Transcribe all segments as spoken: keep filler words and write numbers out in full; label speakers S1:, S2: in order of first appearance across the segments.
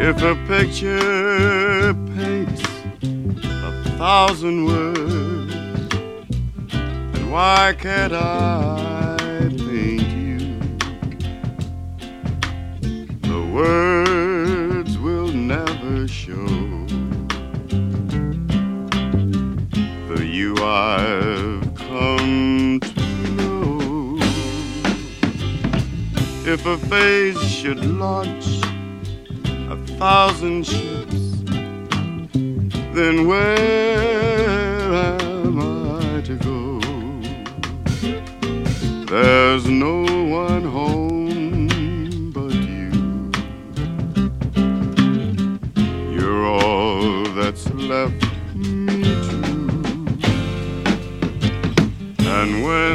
S1: If a picture paints a thousand words, then why can't I paint you? The words will never show the you I've come to know. If a phase should launch a thousand ships, then where am I to go? There's no one home but you. You're all that's left me true. And when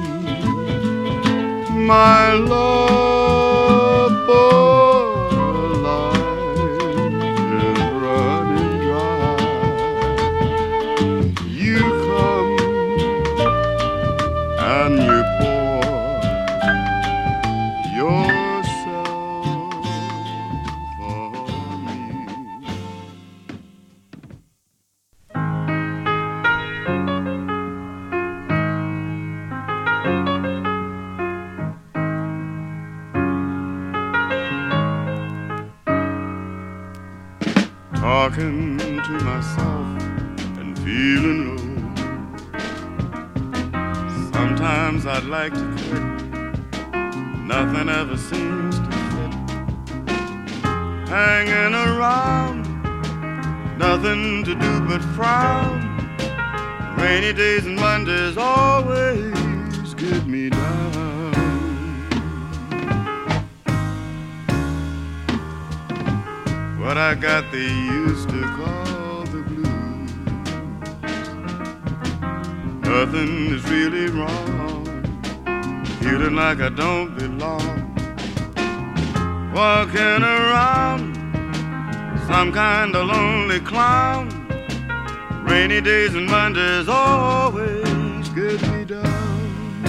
S1: my love for life is running dry, you come and you pour yourself on me. Talking to myself and feeling low. Sometimes I'd like to quit. Nothing ever seems to fit. Hanging around, nothing to do but frown. Rainy days and Mondays always get me down. What I got they used to call the blues. Nothing is really wrong. Feeling like I don't belong. Walking around some kind of lonely clown. Rainy days and Mondays always get me down.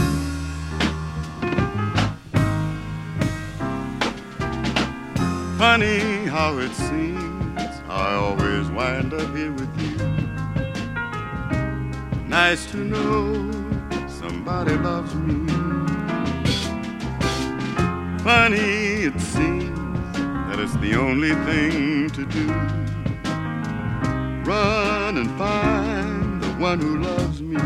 S1: Funny how it seems I always wind up here with you. Nice to know somebody loves me. Funny it seems that it's the only thing to do. Run and find the one who loves me.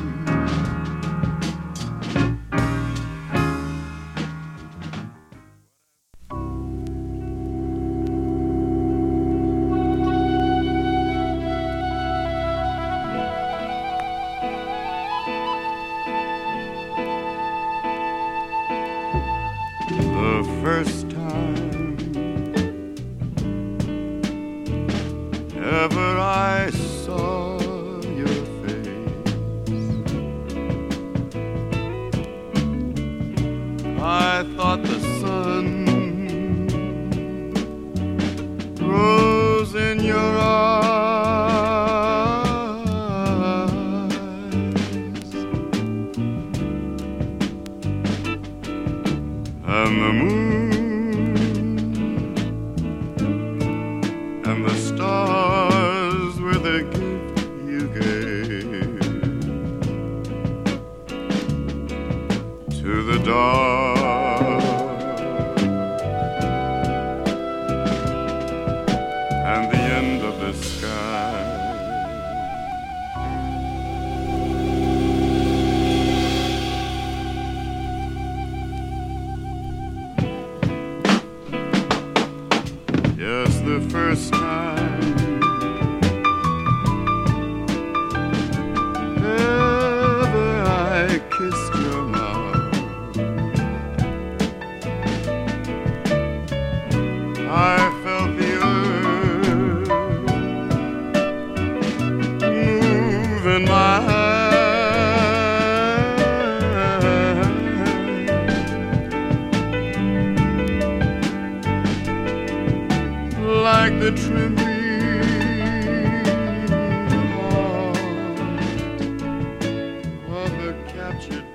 S1: The first time ever I saw your face, I thought the sun rose in your eyes, and the moon and the stars were the gift you gave to the dark and the end of the sky. Yes, the first time ever I kissed your mouth, I felt the earth move in my hand, like the trembling heart of a captured